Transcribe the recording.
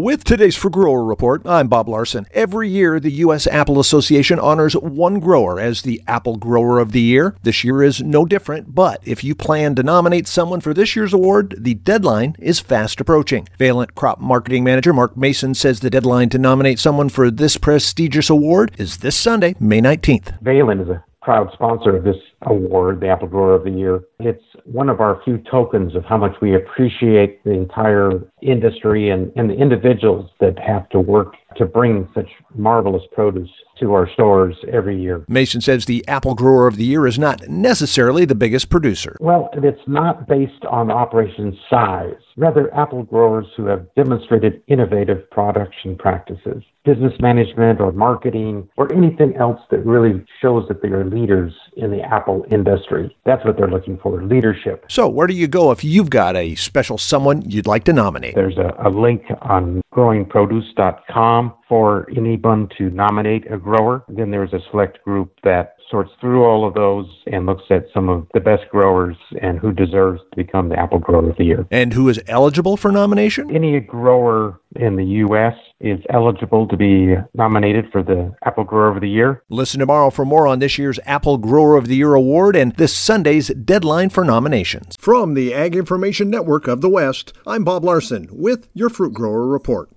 With today's Fruit Grower Report, I'm Bob Larson. Every year, the U.S. Apple Association honors one grower as the Apple Grower of the Year. This year is no different, but if you plan to nominate someone for this year's award, the deadline is fast approaching. Valent Crop Marketing Manager Mark Mason says the deadline to nominate someone for this prestigious award is this Sunday, May 19th. Valent is a proud sponsor of this award, the Apple Grower of the Year. It's one of our few tokens of how much we appreciate the entire industry and the individuals that have to work to bring such marvelous produce to our stores every year. Mason says the Apple Grower of the Year is not necessarily the biggest producer. Well, it's not based on operation size. Rather, apple growers who have demonstrated innovative production practices, business management or marketing, or anything else that really shows that they are leaders in the apple industry. That's what they're looking for, leadership. So where do you go if you've got a special someone you'd like to nominate? There's a link on growingproduce.com for anyone to nominate a grower. Then there's a select group that sorts through all of those and looks at some of the best growers and who deserves to become the Apple Grower of the Year. And who is eligible for nomination? Any grower in the U.S. is eligible to be nominated for the Apple Grower of the Year. Listen tomorrow for more on this year's Apple Grower of the Year award and this Sunday's deadline for nominations. From the Ag Information Network of the West, I'm Bob Larson with your Fruit Grower Report.